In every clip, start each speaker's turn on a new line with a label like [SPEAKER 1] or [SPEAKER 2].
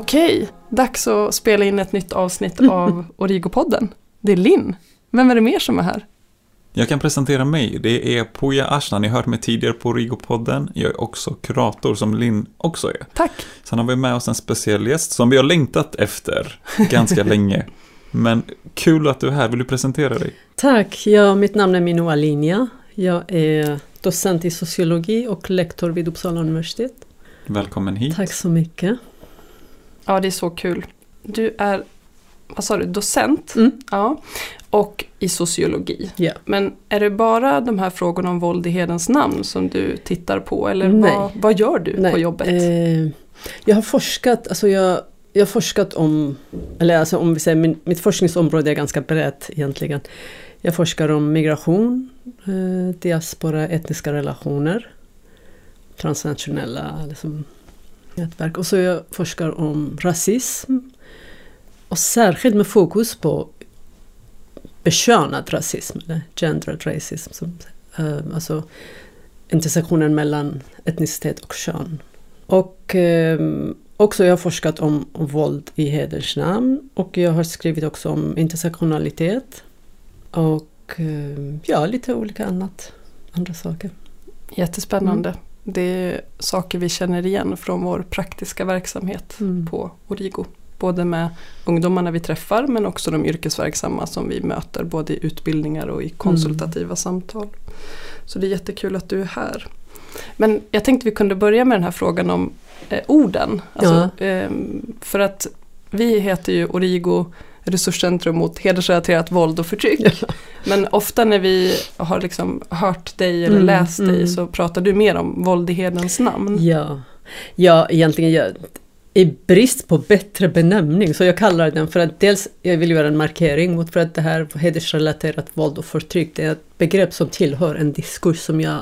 [SPEAKER 1] Okej, dags att spela in ett nytt avsnitt av Origo-podden. Det är Linn. Vem är det mer som är här?
[SPEAKER 2] Jag kan presentera mig. Det är Pooja Ashna. Ni har hört mig tidigare på Origo-podden. Jag är också kurator som Linn också är.
[SPEAKER 1] Tack.
[SPEAKER 2] Sen har vi med oss en speciell gäst som vi har längtat efter ganska länge. Men kul att du är här. Vill du presentera dig?
[SPEAKER 3] Tack. Mitt namn är Minoo Alinja. Jag är docent i sociologi och lektor vid Uppsala universitet.
[SPEAKER 2] Välkommen hit.
[SPEAKER 3] Tack så mycket.
[SPEAKER 1] Ja, det är så kul. Du är, vad sa du, docent? Ja. Och i sociologi.
[SPEAKER 3] Ja.
[SPEAKER 1] Men är det bara de här frågorna om våld i hedens namn som du tittar på? Eller vad gör du på jobbet?
[SPEAKER 3] Jag har forskat, jag har forskat om, eller alltså om vi säger, mitt forskningsområde är ganska brett egentligen. Jag forskar om migration, diaspora, etniska relationer, transnationella liksom, nätverk. Och så jag forskar om rasism och särskilt med fokus på bekönad rasism, eller gendered racism, alltså intersektionen mellan etnicitet och kön. Och också jag har forskat om våld i hedersnamn och jag har skrivit också om intersektionalitet och lite olika andra saker.
[SPEAKER 1] Jättespännande. Det är saker vi känner igen från vår praktiska verksamhet på Origo. Både med ungdomarna vi träffar men också de yrkesverksamma som vi möter både i utbildningar och i konsultativa samtal. Så det är jättekul att du är här. Men jag tänkte vi kunde börja med den här frågan om orden. Alltså, för att vi heter ju Origo Resurscentrum mot hedersrelaterat våld och förtryck. Ja. Men ofta när vi har liksom hört dig eller läst dig så pratar du mer om våld i hederns namn. Ja, egentligen i brist på bättre benämning så jag kallar den för att dels jag vill göra en markering mot för att det här hedersrelaterat våld och förtryck det är ett begrepp som tillhör en diskurs som jag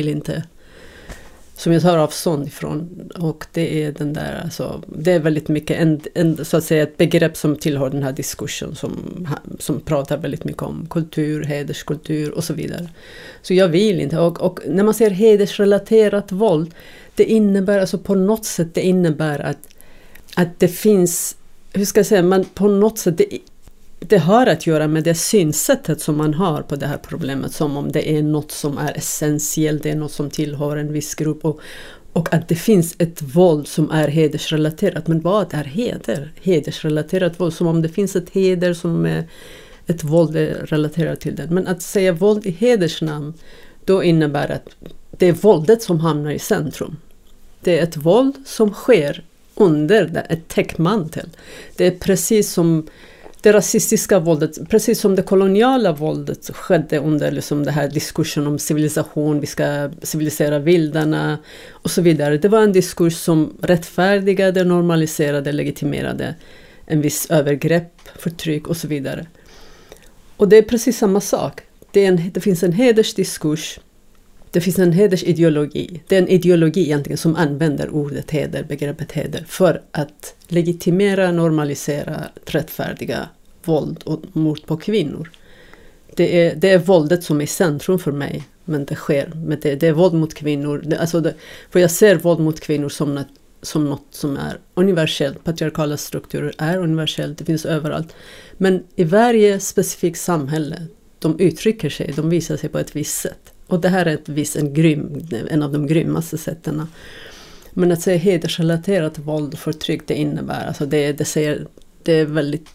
[SPEAKER 1] tar avstånd ifrån och det är den där alltså, det är väldigt mycket så att säga ett begrepp som tillhör den här diskursen som pratar väldigt mycket om kultur, hederskultur och så vidare. Så jag vill inte och när man säger hedersrelaterat våld det innebär alltså på något sätt det innebär att det finns, hur ska jag säga, man på något sätt det har att göra med det synsättet som man har på det här problemet som om det är något som är essentiellt, det är något som tillhör en viss grupp och att det finns ett våld som är hedersrelaterat. Men vad är hedersrelaterat våld? Som om det finns ett heder som är ett våld är relaterat till det. Men att säga våld i hedersnamn då innebär att det är våldet som hamnar i centrum. Det är ett våld som sker under ett täckmantel. Det är precis som det rasistiska våldet, precis som det koloniala våldet skedde under liksom det här diskursen om civilisation, vi ska civilisera vildarna och så vidare. Det var en diskurs som rättfärdigade, normaliserade, legitimerade en viss övergrepp, förtryck och så vidare. Och det är precis samma sak. Det finns en hedersdiskurs, det finns en hedersideologi. Det är en ideologi egentligen som använder ordet heder, begreppet heder, för att legitimera, normalisera, rättfärdiga våld och mord på kvinnor. Det är våldet som är i centrum för mig, men det sker. Men det är våld mot kvinnor. För jag ser våld mot kvinnor som något som är universellt. Patriarkala strukturer är universellt, det finns överallt. Men i varje specifikt samhälle, de uttrycker sig, de visar sig på ett visst sätt. Och det här är en av de grymmaste sätten. Men att säga hedersrelaterat våld och förtryck det innebär, alltså det är väldigt,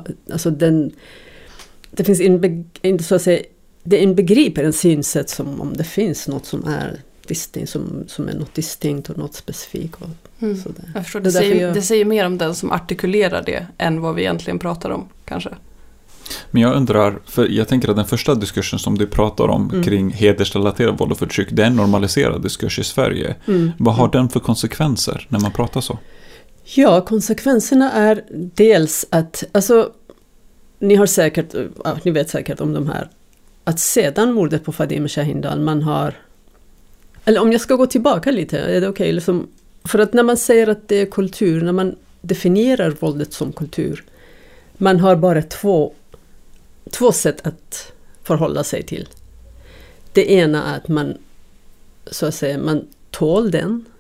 [SPEAKER 1] det finns så att säga, det inbegriper en synsätt som om det finns något som är distinkt, som är något distinkt och något specifikt. Jag förstår, det säger mer om den som artikulerar det än vad vi egentligen pratar om kanske.
[SPEAKER 2] Men jag undrar, för jag tänker att den första diskursen som du pratar om kring hedersrelaterat våld och förtryck, det är en normaliserad diskurs i Sverige. Vad har den för konsekvenser när man pratar så? Ja,
[SPEAKER 3] konsekvenserna är dels att, alltså, ni vet säkert om de här, att sedan mordet på Fadime Shahindal man har, eller om jag ska gå tillbaka lite, är det okej? Liksom, för att när man säger att det är kultur, när man definierar våldet som kultur, man har bara två sätt att förhålla sig till. Det ena är att man så att säga, man tål den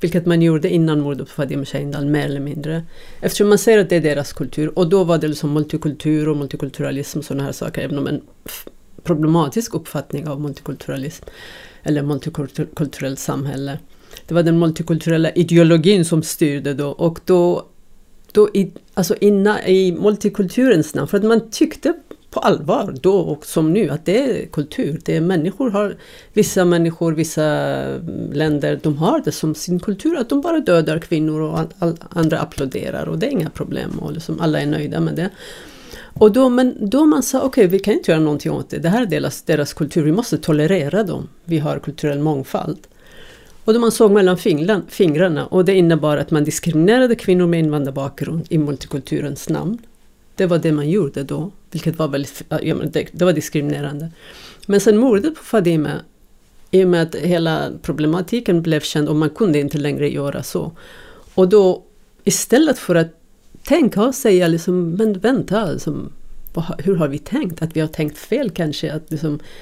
[SPEAKER 1] Vilket man gjorde innan mordet på Fadime Sahindal, mer eller mindre. Eftersom man säger att det är deras kultur. Och då var det liksom multikultur och multikulturalism och sådana här saker. Även om en problematisk uppfattning av multikulturalism. Eller multikulturellt samhälle. Det var den multikulturella ideologin som styrde då. Och då alltså i multikulturens namn. För att man tyckte på allvar då och som nu att det är kultur. Det är vissa människor, vissa länder, de har det som sin kultur att de bara dödar kvinnor och andra applåderar och det är inga problem och liksom alla är nöjda med det. Och då man sa okej, vi kan inte göra någonting åt det. Det här är deras kultur, vi måste tolerera dem. Vi har kulturell mångfald. Och då man såg mellan fingrarna och det innebar att man diskriminerade kvinnor med invandrarbakgrund i multikulturens namn. Det var det man gjorde då, vilket var det var diskriminerande. Men sen mordet på Fadime, i och med att hela problematiken blev känd och man kunde inte längre göra så. Och då istället för att tänka och säga liksom, men vänta, liksom, hur har vi tänkt? Att vi har tänkt fel kanske, att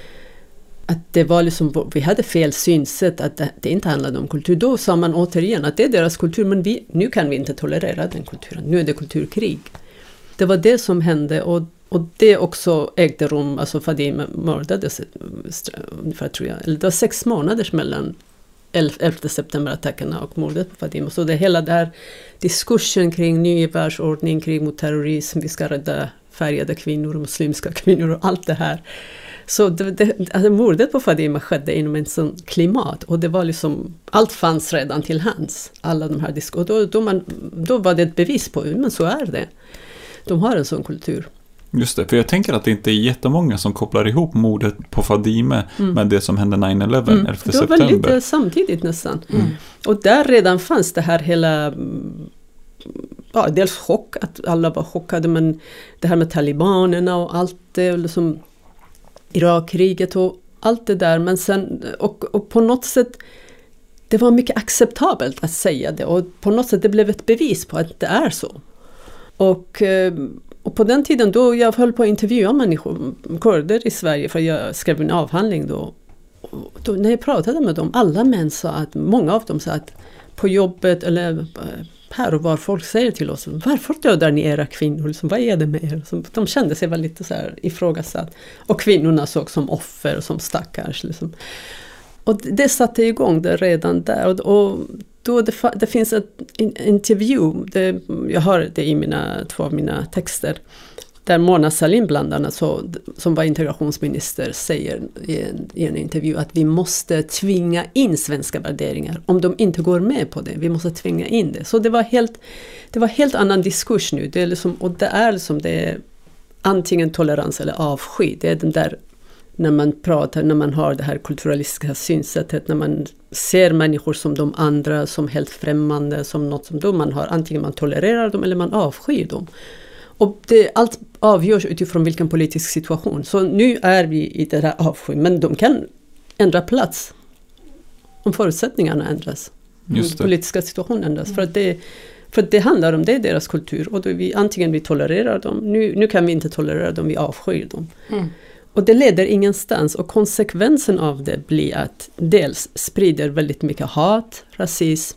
[SPEAKER 1] det var liksom, vi hade fel synsätt, att det inte handlade om kultur. Då sa man återigen att det är deras kultur, men nu kan vi inte tolerera den kulturen. Nu är det kulturkrig. Det var det som hände och det också ägde rum, alltså Fadime mördades ungefär, tror jag. Eller det var 6 månader mellan 11 september-attackerna och mordet på Fadime. Så det hela där diskursen kring ny världsordning, krig mot terrorism, vi ska rädda färgade kvinnor och muslimska kvinnor och allt det här. Så alltså mordet på Fadime skedde inom en sån klimat och det var liksom, allt fanns redan till hands. Alla de här diskussionerna. Då var det ett bevis på, men så är det. De har en sån kultur.
[SPEAKER 2] Just det, för jag tänker att det inte är jättemånga som kopplar ihop mordet på Fadime med det som hände 9/11 11 september.
[SPEAKER 1] Det var lite samtidigt nästan. Och där redan fanns det här hela, dels chock, att alla var chockade, men det här med talibanerna och allt det, liksom Irakkriget och allt det där. Men sen, och på något sätt, det var mycket acceptabelt att säga det. Och på något sätt det blev ett bevis på att det är så. Och på den tiden då jag höll på att intervjua människor, kurder i Sverige, för jag skrev en avhandling då när jag pratade med dem, alla män sa att, många av dem sa att på jobbet eller här och var folk säger till oss, varför dödar ni era kvinnor? Liksom, vad är det med er? Så de kände sig väl lite så här ifrågasatt. Och kvinnorna såg som offer och som stackars. Liksom. Och det satte igång det redan där. Och då det finns en intervju, jag har det i 2 av mina texter, där Mona Sahlin bland annat, som var integrationsminister, säger i en intervju att vi måste tvinga in svenska värderingar. Om de inte går med på det, vi måste tvinga in det. Så det var helt annan diskurs nu. Det är liksom, och det är liksom, det är antingen tolerans eller avsky. Det är den där, när man pratar, när man har det här kulturalistiska synsättet, när man ser människor som de andra, som helt främmande, som något som då man har, antingen man tolererar dem eller man avskyr dem. Och allt avgörs utifrån vilken politisk situation. Så nu är vi i det här avskyn, men de kan ändra plats om förutsättningarna ändras.
[SPEAKER 2] Just det.
[SPEAKER 1] Politiska situationen ändras. För det handlar om, det är deras kultur. Och då antingen vi tolererar dem, nu kan vi inte tolerera dem, vi avskyr dem. Och det leder ingenstans. Och konsekvensen av det blir att dels sprider väldigt mycket hat, rasism,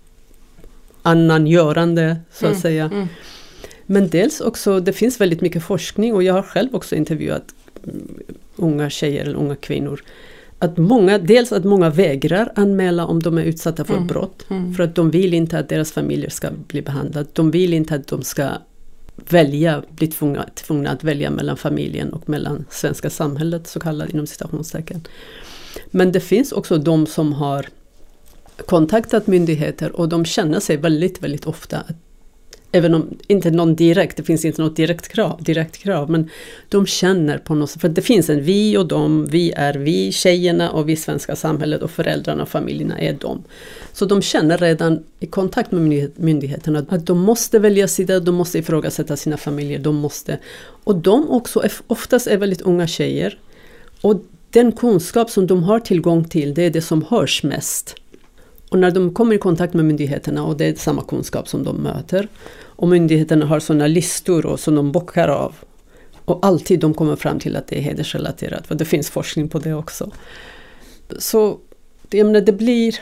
[SPEAKER 1] annangörande så att säga. Men dels också, det finns väldigt mycket forskning och jag har själv också intervjuat unga tjejer eller unga kvinnor. Att många vägrar anmäla om de är utsatta för brott. För att de vill inte att deras familjer ska bli behandlade. De vill inte att de ska bli tvungna att välja mellan familjen och mellan svenska samhället, så kallat inom citationstecken. Men det finns också de som har kontaktat myndigheter och de känner sig väldigt, väldigt ofta att, även om inte någon det finns inte något direkt krav, men de känner på något sätt, för det finns en vi och dem, vi är vi, tjejerna och vi svenska samhället och föräldrarna och familjerna är de. Så de känner redan i kontakt med myndigheterna att de måste välja sida, de måste ifrågasätta sina familjer, och de också oftast är väldigt unga tjejer och den kunskap som de har tillgång till, det är det som hörs mest. Och när de kommer i kontakt med myndigheterna, och det är samma kunskap som de möter, och myndigheterna har sådana listor och som de bockar av, och alltid de kommer fram till att det är hedersrelaterat, för det finns forskning på det också. Så jag menar,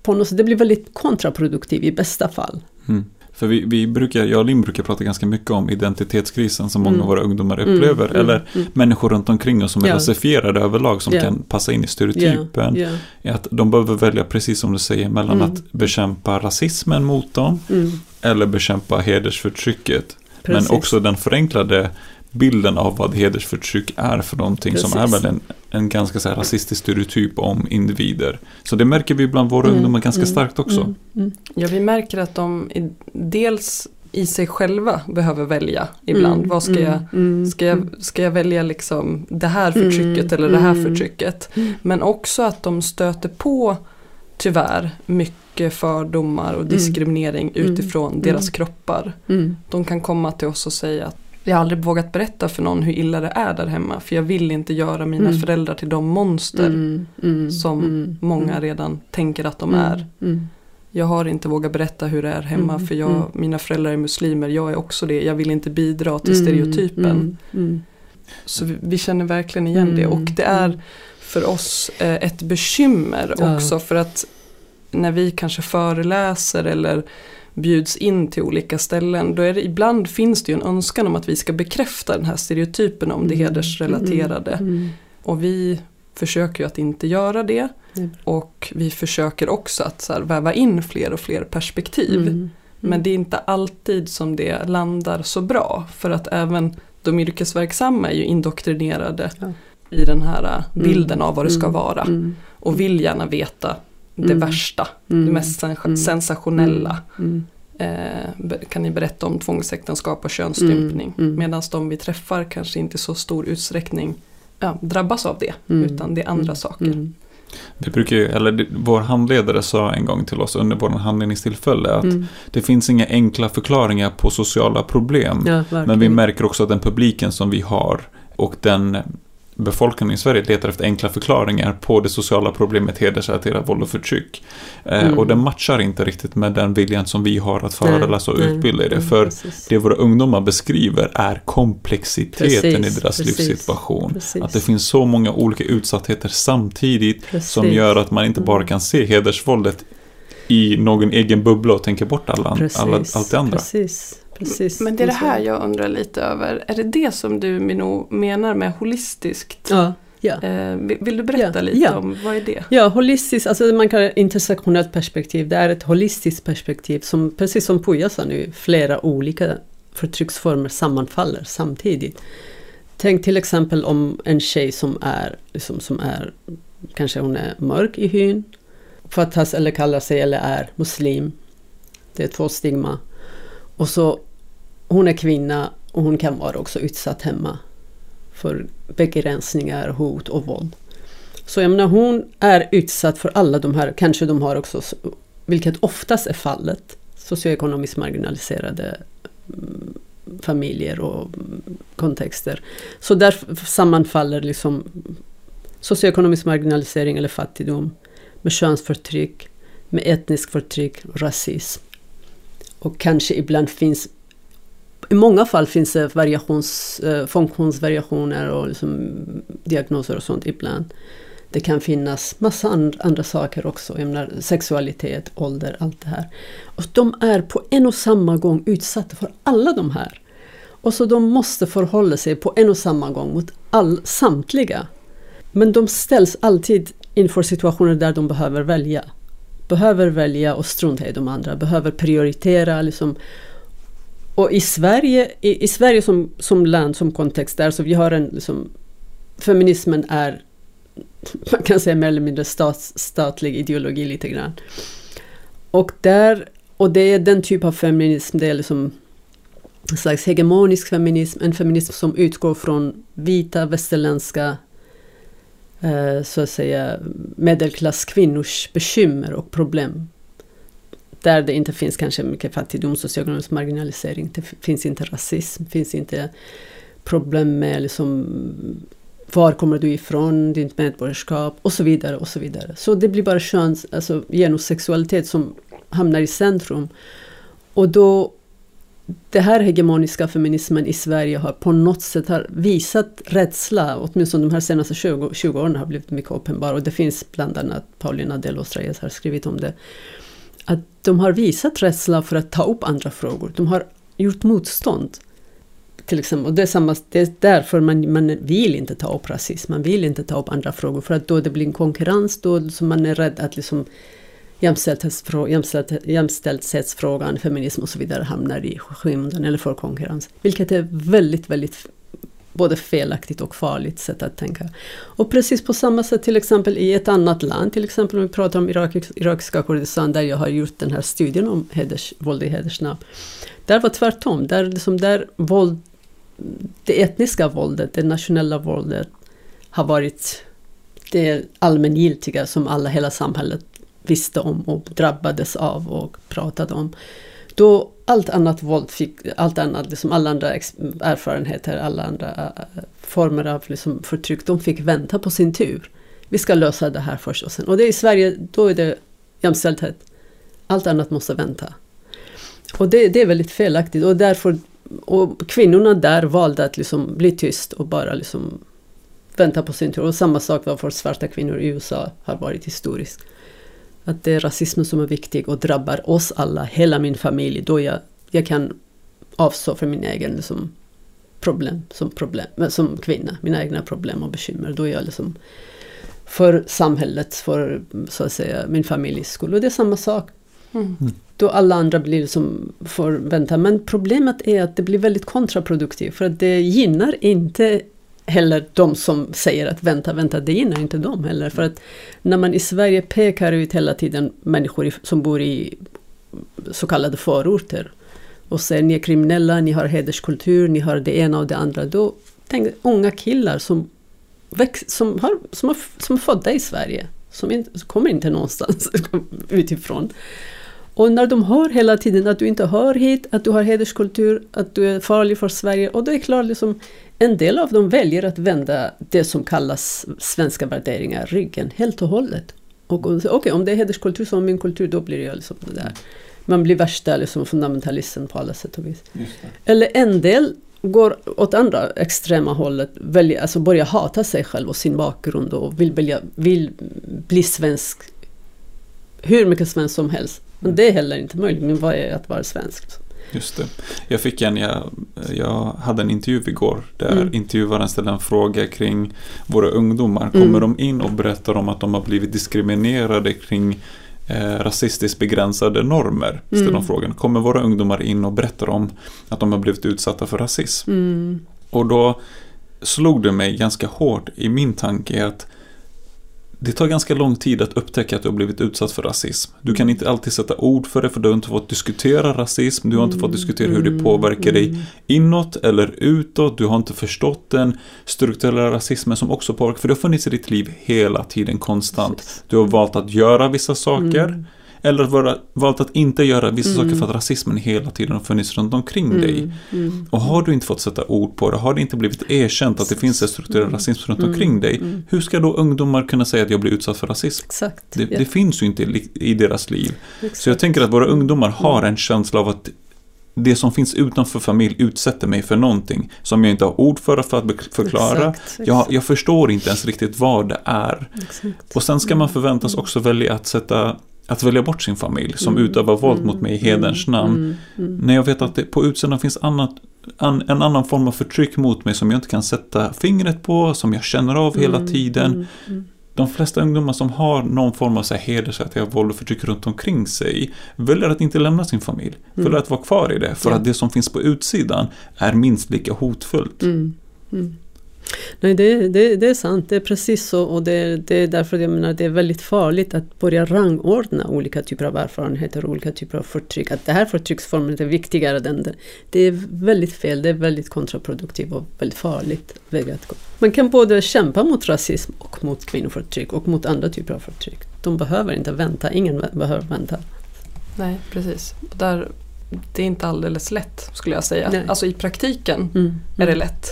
[SPEAKER 1] på något sätt, det blir väldigt kontraproduktivt i bästa fall.
[SPEAKER 2] För jag och Linn brukar prata ganska mycket om identitetskrisen som många av våra ungdomar upplever. Eller människor runt omkring oss som är rasifierade överlag som kan passa in i stereotypen. Att de behöver välja, precis som du säger, mellan att bekämpa rasismen mot dem eller bekämpa hedersförtrycket. Precis. Men också den förenklade bilden av vad hedersförtryck är för någonting som är väl en ganska så här rasistisk stereotyp om individer. Så det märker vi bland våra ungdomar ganska starkt också.
[SPEAKER 4] Ja, vi märker att de dels i sig själva behöver välja ibland. Vad ska jag välja liksom det här förtrycket eller det här förtrycket? Men också att de stöter på tyvärr mycket fördomar och diskriminering utifrån deras kroppar. De kan komma till oss och säga att jag har aldrig vågat berätta för någon hur illa det är där hemma. För jag vill inte göra mina föräldrar till de monster som många redan tänker att de är. Jag har inte vågat berätta hur det är hemma för mina föräldrar är muslimer. Jag är också det. Jag vill inte bidra till stereotypen. Så vi känner verkligen igen det. Och det är för oss ett bekymmer också. För att när vi kanske föreläser eller bjuds in till olika ställen, då är det, ibland finns det ju en önskan om att vi ska bekräfta den här stereotypen om det hedersrelaterade. Och vi försöker ju att inte göra det. Och vi försöker också att så här, väva in fler och fler perspektiv. Men det är inte alltid som det landar så bra. För att även de yrkesverksamma är ju indoktrinerade i den här bilden av vad det ska vara. Och vill gärna veta det värsta, det mest sensationella. Kan ni berätta om tvångsäktenskap och könsstympning? Medan de vi träffar kanske inte i så stor utsträckning drabbas av det, utan det är andra saker.
[SPEAKER 2] Vi brukar, vår handledare sa en gång till oss under vår handledningstillfälle att det finns inga enkla förklaringar på sociala problem. Men vi märker också att den publiken som vi har och den befolkningen i Sverige letar efter enkla förklaringar på det sociala problemet hedersrelaterat våld och förtryck. Och den matchar inte riktigt med den viljan som vi har att föreläsa och utbilda i det. För det våra ungdomar beskriver är komplexiteten i deras livssituation. Att det finns så många olika utsattheter samtidigt som gör att man inte bara kan se hedersvåldet i någon egen bubbla och tänka bort allt det andra.
[SPEAKER 4] Precis. Men det är det här jag undrar lite över. Är det som du menar med holistiskt?
[SPEAKER 1] Ja.
[SPEAKER 4] Vill du berätta lite om vad är det?
[SPEAKER 1] Ja, holistiskt, alltså man kan intersektionellt perspektiv. Det är ett holistiskt perspektiv som, precis som Puja sa nu, flera olika förtrycksformer sammanfaller samtidigt. Tänk till exempel om en tjej som är kanske hon är mörk i hyn, fattas eller kallar sig eller är muslim. Det är 2 stigma. Och så hon är kvinna och hon kan vara också utsatt hemma för begränsningar, hot och våld. Så jag menar, hon är utsatt för alla de här, kanske de har också, vilket oftast är fallet, socioekonomiskt marginaliserade familjer och kontexter. Så där sammanfaller liksom socioekonomisk marginalisering eller fattigdom med könsförtryck, med etnisk förtryck, rasism. Och kanske ibland i många fall finns det funktionsvariationer och liksom diagnoser och sånt ibland. Det kan finnas massa andra saker också. Jag menar, sexualitet, ålder, allt det här. Och de är på en och samma gång utsatta för alla de här. Och så de måste förhålla sig på en och samma gång mot samtliga. Men de ställs alltid inför situationer där de behöver välja och strunta i de andra, behöver prioritera liksom. Och i Sverige som land, som kontext där, så vi har en liksom, feminismen är, man kan säga mer eller mindre statlig ideologi lite grann. Och det är den typ av feminism, det är liksom en slags hegemonisk feminism, en feminism som utgår från vita västerländska så att säga medelklasskvinnors bekymmer och problem. Där det inte finns kanske mycket fattigdom, socioekonomisk marginalisering, det finns inte rasism, finns inte problem med liksom, var kommer du ifrån, ditt medborgarskap och så vidare och så vidare. Så det blir bara genusexualitet som hamnar i centrum. Och då
[SPEAKER 3] det här hegemoniska feminismen i Sverige har på något sätt har visat rädsla, åtminstone de här senaste 20 åren har blivit mycket uppenbar, och det finns bland annat Paulina de los Reyes har skrivit om det, att de har visat rädsla för att ta upp andra frågor. De har gjort motstånd. Till exempel, och det är därför man vill inte ta upp rasism, man vill inte ta upp andra frågor, för att då det blir en konkurrens, då så man är rädd att liksom jämställdhetsfrågan, feminism och så vidare hamnar i skymden eller får konkurrens. Vilket är väldigt, väldigt både felaktigt och farligt sätt att tänka. Och precis på samma sätt till exempel i ett annat land, till exempel om vi pratar om irakiska Kurdistan, där jag har gjort den här studien om våld i hedersnamn. Där var tvärtom, där våld, det etniska våldet, det nationella våldet har varit det allmängiltiga som hela samhället visste om och drabbades av och pratade om. Då allt annat våld allt annat, liksom alla andra erfarenheter, alla andra former av liksom förtryck, de fick vänta på sin tur. Vi ska lösa det här först och sen. Och det är i Sverige, då är det jämställdhet. Allt annat måste vänta. Och det är väldigt felaktigt. Och därför, och kvinnorna där valde att liksom bli tyst och bara liksom vänta på sin tur. Och samma sak var för svarta kvinnor i USA har varit historiskt. Att det är rasismen som är viktig och drabbar oss alla, hela min familj. Då jag kan avstå för min egen liksom, problem som kvinna. Mina egna problem och bekymmer. Då är jag liksom för samhället, för så att säga min familjs skull. Och det är samma sak. Då alla andra blir liksom får vänta. Men problemet är att det blir väldigt kontraproduktivt. För att det gynnar inte heller de som säger att vänta, det gynnar inte dem heller. För att när man i Sverige pekar ut hela tiden människor som bor i så kallade förorter och säger ni är kriminella, ni har hederskultur, ni har det ena och det andra, då tänker unga killar som är födda i Sverige, som kommer inte någonstans utifrån. Och när de hör hela tiden att du inte hör hit, att du har hederskultur, att du är farlig för Sverige, och då är klart liksom en del av dem väljer att vända det som kallas svenska värderingar ryggen helt och hållet. Och okej, om det är hederskultur som min kultur, då blir det liksom det där. Man blir värsta liksom fundamentalisten på alla sätt och vis. Eller en del går åt andra extrema hållet, alltså börjar hata sig själv och sin bakgrund och vill bli svensk, hur mycket svensk som helst. Men det är heller inte möjligt. Men vad är att vara svensk?
[SPEAKER 2] Just det. Jag hade en intervju igår där intervjuaren ställde en fråga kring våra ungdomar. Kommer de in och berättar om att de har blivit diskriminerade kring rasistiskt begränsade normer? Ställer de frågan. Kommer våra ungdomar in och berättar om att de har blivit utsatta för rasism? Och då slog det mig ganska hårt i min tanke att det tar ganska lång tid att upptäcka att du har blivit utsatt för rasism. Du kan inte alltid sätta ord för det, för du har inte fått diskutera rasism. Du har inte fått diskutera hur det påverkar dig inåt eller utåt. Du har inte förstått den strukturella rasismen som också påverkar. För det har funnits i ditt liv hela tiden konstant. Du har valt att göra vissa saker. Eller valt att inte göra vissa saker för att rasismen hela tiden har funnits runt omkring dig. Och har du inte fått sätta ord på det, har det inte blivit erkänt att det finns en strukturell rasism runt omkring dig, hur ska då ungdomar kunna säga att jag blir utsatt för rasism?
[SPEAKER 3] Exakt.
[SPEAKER 2] Det finns ju inte i deras liv.
[SPEAKER 3] Exakt.
[SPEAKER 2] Så jag tänker att våra ungdomar har en känsla av att det som finns utanför familj utsätter mig för någonting som jag inte har ord för att förklara. Exakt. Jag förstår inte ens riktigt vad det är.
[SPEAKER 3] Exakt.
[SPEAKER 2] Och sen ska man förväntas också välja att välja bort sin familj som utövar våld mot mig i hederns namn. När jag vet att det på utsidan finns en annan form av förtryck mot mig som jag inte kan sätta fingret på, som jag känner av hela tiden. De flesta ungdomar som har någon form av hedersrelaterat våld och förtryck runt omkring sig väljer att inte lämna sin familj. Väljer att vara kvar i det. För att det som finns på utsidan är minst lika hotfullt.
[SPEAKER 3] Nej, det är sant. Det är precis så, och det är därför jag menar det är väldigt farligt att börja rangordna olika typer av erfarenheter och olika typer av förtryck. Att det här förtrycksformen är viktigare än det. Det är väldigt fel, det är väldigt kontraproduktivt och väldigt farligt väg att gå. Man kan både kämpa mot rasism och mot kvinnoförtryck och mot andra typer av förtryck. De behöver inte vänta, ingen behöver vänta.
[SPEAKER 4] Nej, precis. Det är inte alldeles lätt, skulle jag säga.
[SPEAKER 3] Nej.
[SPEAKER 4] Alltså i praktiken är det lätt.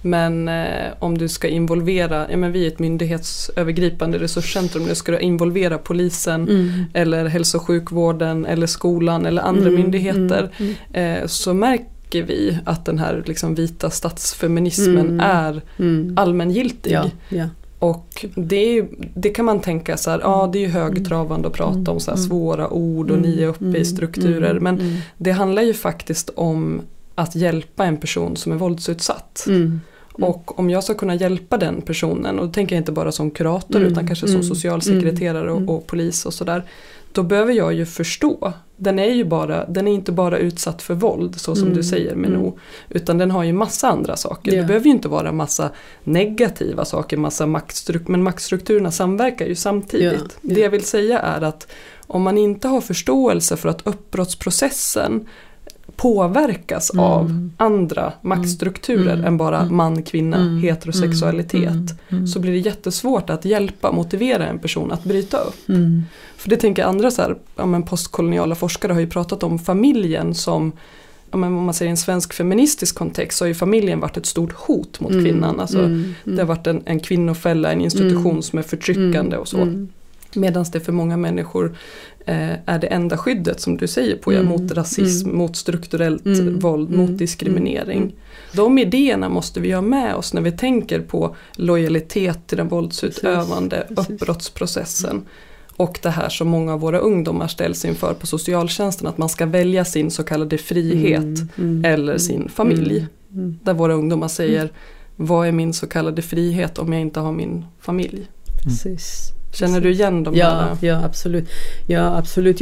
[SPEAKER 4] Men om du ska involvera, men vi är ett myndighetsövergripande resurscentrum, nu ska du involvera polisen eller hälso- och sjukvården eller skolan eller andra myndigheter, så märker vi att den här liksom vita statsfeminismen är allmängiltig.
[SPEAKER 3] Ja.
[SPEAKER 4] Och det kan man tänka så här, det är ju högtravande att prata om så här svåra ord och ni är uppe i strukturer, men det handlar ju faktiskt om att hjälpa en person som är våldsutsatt. Och om jag ska kunna hjälpa den personen, och då tänker jag inte bara som kurator utan kanske som socialsekreterare och polis och sådär, då behöver jag ju förstå. Den är inte bara utsatt för våld så som du säger Minou, utan den har ju massa andra saker. Det behöver ju inte vara massa negativa saker, men maktstrukturerna samverkar ju samtidigt. Det jag vill säga är att om man inte har förståelse för att uppbrottsprocessen påverkas av andra maktstrukturer än bara man, kvinna, heterosexualitet, så blir det jättesvårt att motivera en person att bryta upp. För det tänker andra så här, postkoloniala forskare har ju pratat om familjen som, om man säger i en svensk feministisk kontext, så har ju familjen varit ett stort hot mot kvinnan. Alltså, det har varit en kvinnofälla, en institution som är förtryckande och så. Medan det för många människor är det enda skyddet, som du säger på, mot rasism, mot strukturellt våld, mot diskriminering. De idéerna måste vi ha med oss när vi tänker på lojalitet till den våldsutövande uppbrottsprocessen. Och det här som många av våra ungdomar ställs inför på socialtjänsten, att man ska välja sin så kallade frihet eller sin familj. Där våra ungdomar säger, vad är min så kallade frihet om jag inte har min familj?
[SPEAKER 3] Precis.
[SPEAKER 4] Känner du igen de här?
[SPEAKER 3] Ja, absolut. Ja, absolut.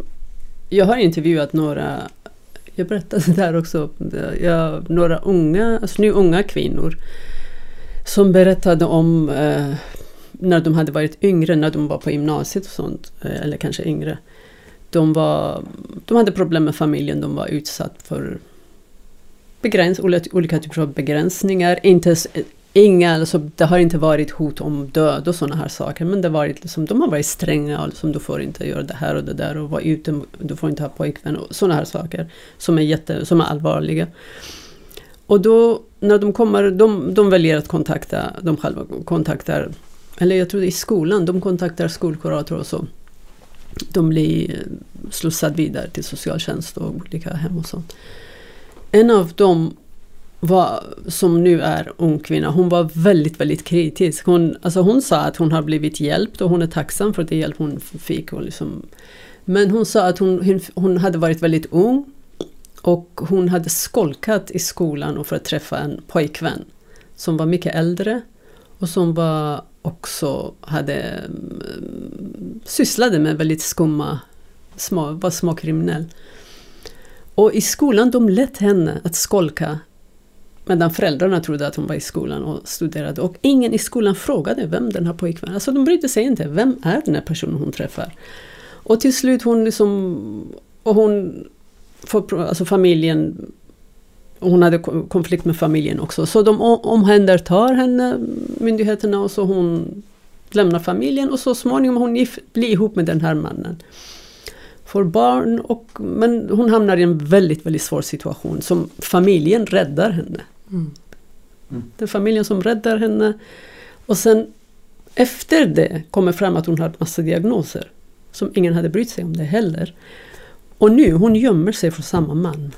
[SPEAKER 3] Jag har intervjuat några, jag berättade där också, några unga kvinnor som berättade om när de hade varit yngre, när de var på gymnasiet och sånt, eller kanske yngre. De hade problem med familjen, de var utsatt för olika typer av begränsningar, det har inte varit hot om död och sådana här saker, men det har varit liksom, de har varit stränga, liksom, du får inte göra det här och det där och vara ute, du får inte ha pojkvän och sådana här saker som är allvarliga. Och då när de kommer, de väljer att kontaktar, eller jag tror det är i skolan, de kontaktar skolkurator och så. De blir slussade vidare till socialtjänst och olika hem och sånt. En av dem som nu är ung kvinna, hon var väldigt, väldigt kritisk. Hon sa att hon har blivit hjälpt och hon är tacksam för det hjälp hon fick. Men hon sa att hon hade varit väldigt ung och hon hade skolkat i skolan och för att träffa en pojkvän som var mycket äldre och som var sysslade med väldigt var småkriminell. Och i skolan de lät henne att skolka, medan föräldrarna trodde att hon var i skolan och studerade. Och ingen i skolan frågade vem den här pojkvännen. Alltså de brydde sig inte. Vem är den här personen hon träffar? Och till slut familjen, hon hade konflikt med familjen också. Så de omhändertar henne, myndigheterna, och så hon lämnar familjen. Och så småningom hon blir ihop med den här mannen. Får barn, men hon hamnar i en väldigt, väldigt svår situation som familjen räddar henne. Det är familjen som räddar henne. Och sen efter det kommer fram att hon har massa diagnoser som ingen hade brytt sig om det heller. Och nu hon gömmer sig för samma man.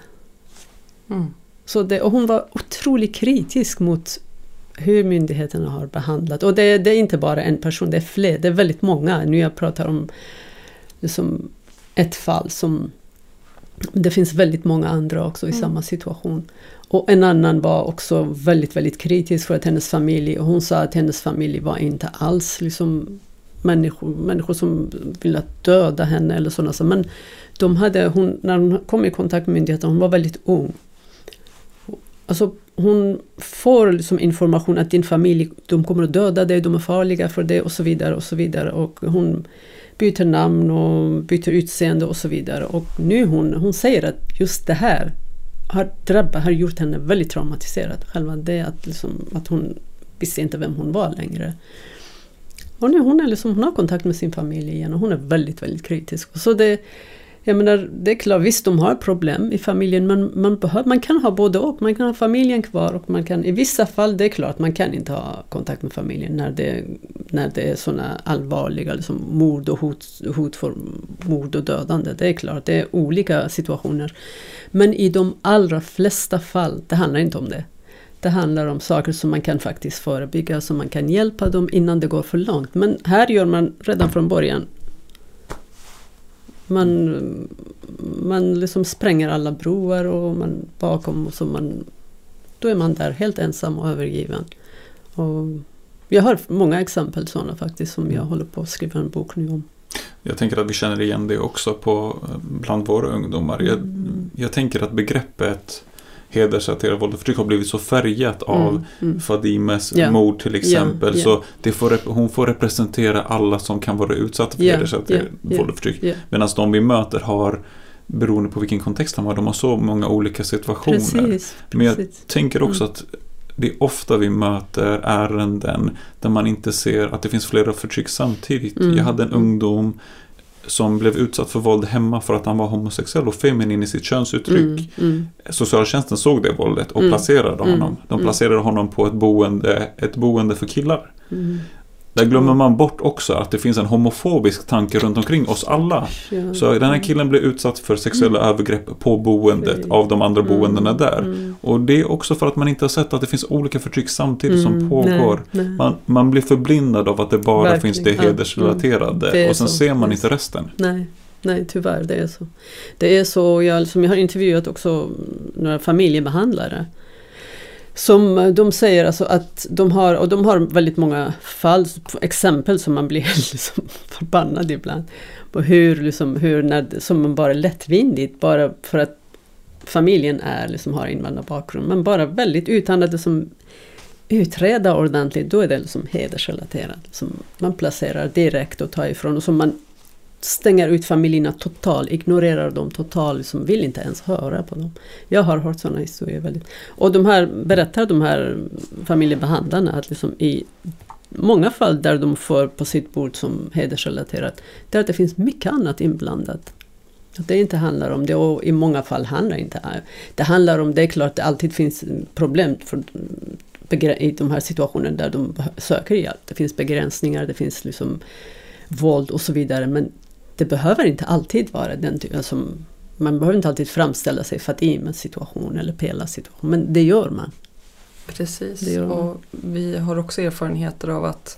[SPEAKER 3] Och hon var otroligt kritisk mot hur myndigheterna har behandlat. Och det är inte bara en person, det är fler, det är väldigt många. Nu jag pratar om liksom ett fall det finns väldigt många andra också i samma situation. Och en annan var också väldigt, väldigt kritisk för att hennes familj, och hon sa att hennes familj var inte alls liksom människor som ville döda henne eller sådana. Men när hon kom i kontakt med myndigheterna, hon var väldigt ung. Alltså hon får liksom information att din familj, de kommer att döda dig, de är farliga för det och så vidare och så vidare. Och hon byter namn och byter utseende och så vidare. Och nu hon säger att just det här har gjort henne väldigt traumatiserad. Själva det att hon visste inte vem hon var längre. Och nu hon har kontakt med sin familj igen och hon är väldigt, väldigt kritisk. Och så
[SPEAKER 1] Jag menar, det är klart, visst de har problem i familjen, men man kan ha både och. Man kan ha familjen kvar och man kan, i vissa fall, det är klart, man kan inte ha kontakt med familjen när det är sådana allvarliga liksom, mord och hot för mord och dödande. Det är klart, det är olika situationer. Men i de allra flesta fall, det handlar inte om det. Det handlar om saker som man kan faktiskt förebygga, som man kan hjälpa dem innan det går för långt. Men här gör man redan från början. Man liksom spränger alla broar och man bakom och då är man där helt ensam och övergiven. Och jag har många exempel sådana faktiskt som jag håller på att skriva en bok nu om.
[SPEAKER 2] Jag tänker att vi känner igen det också bland våra ungdomar. Jag tänker att begreppet hedersrelaterat våld och förtryck har blivit så färgat av Fadimes mord till exempel. Så hon får representera alla som kan vara utsatta för hedersrelaterat våld och förtryck. Medan de vi möter har, beroende på vilken kontext de har så många olika situationer.
[SPEAKER 1] Precis.
[SPEAKER 2] Men jag tänker också att det är ofta vi möter ärenden där man inte ser att det finns flera förtryck samtidigt. Jag hade en ungdom som blev utsatt för våld hemma för att han var homosexuell och feminin i sitt könsuttryck. Socialtjänsten såg det våldet och placerade honom. De placerade honom på ett boende för killar. Där glömmer man bort också att det finns en homofobisk tanke runt omkring oss alla. Så den här killen blev utsatt för sexuella övergrepp på boendet av de andra boendena där. Och det är också för att man inte har sett att det finns olika förtryck samtidigt som pågår. Man blir förblindad av att det bara finns det hedersrelaterade. Det och sen ser man inte resten.
[SPEAKER 1] Nej, tyvärr, det är så. Det är så, som jag har intervjuat också några familjebehandlare. Som de säger alltså att de har väldigt många fall, exempel som man blir liksom förbannad ibland. På som man bara lättvindigt, bara för att familjen liksom har invandrarbakgrund. Men bara väldigt utan att det utreda ordentligt, då är det liksom hedersrelaterat. Som man placerar direkt och tar ifrån och som man stänger ut familjerna totalt, ignorerar dem totalt, vill inte ens höra på dem. Jag har hört sådana historier väldigt. Och de här familjebehandlarna att i många fall där de får på sitt bord som hedersrelaterat, där det finns mycket annat inblandat. Att det inte handlar om det, och i många fall handlar inte det handlar om, det är klart det alltid finns problem i de här situationerna där de söker hjälp. Det finns begränsningar, det finns våld och så vidare, men det behöver inte alltid vara den typen som, man behöver inte alltid framställa sig Fatimas situation eller Pelas situation, men det gör man.
[SPEAKER 4] Precis, det gör man. Och vi har också erfarenheter av att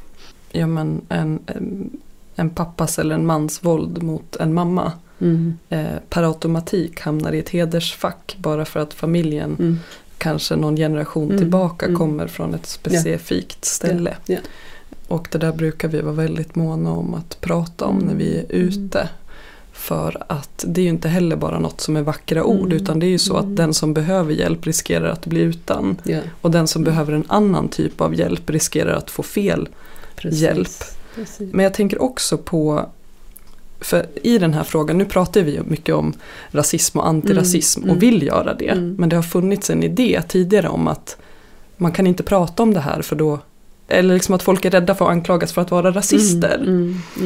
[SPEAKER 4] en pappas eller en mans våld mot en mamma per automatik hamnar i ett hedersfack bara för att familjen kanske någon generation tillbaka kommer från ett specifikt ställe. Och det där brukar vi vara väldigt måna om att prata om när vi är ute. För att det är ju inte heller bara något som är vackra ord, utan det är ju så att den som behöver hjälp riskerar att bli utan. Och den som behöver en annan typ av hjälp riskerar att få fel hjälp. Men jag tänker också på, för i den här frågan, nu pratar vi ju mycket om rasism och antirasism och vill göra det. Men det har funnits en idé tidigare om att man kan inte prata om det här för då, eller att folk är rädda för att anklagas för att vara rasister.